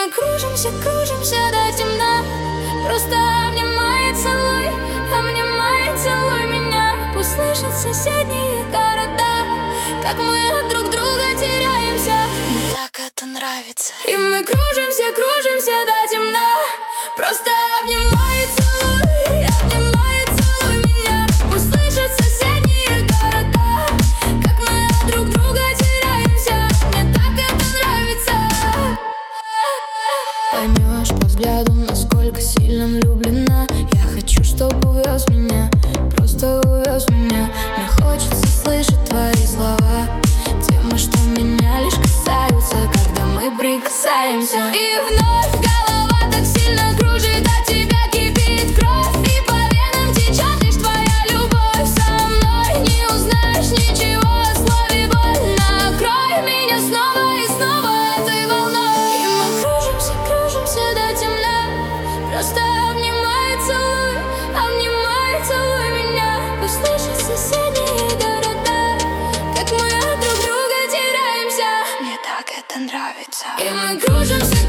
мы кружимся, кружимся до темна. Просто обнимай и целуй, обнимай и целуй меня. Пусть слышат соседние города, как мы от друг друга теряемся. Мне так это нравится. И мы кружимся, кружимся до темна. Просто обнимай и целуй, обнимай и целуй меня. Пусть слышат соседние города, как мы от друг друга теряемся. Мне так это нравится. Поймешь по взгляду, насколько сильно влюблена. Я хочу, чтобы увез меня, просто увез меня. Мне хочется слышать твои слова, темы, что меня лишь касаются, когда мы прикасаемся. И вновь голова так сильно кружит, от тебя кипит кровь, и по венам течет лишь твоя любовь. Со мной не узнаешь ничего о слове боль. Накрой меня снова и снова этой волной. И мы кружимся, кружимся до темна. Просто обнимай и целуй, обнимай и целуй меня. Пусть слышат соседние города, как мы от друг друга теряемся. Мне так это нравится. И мы кружимся.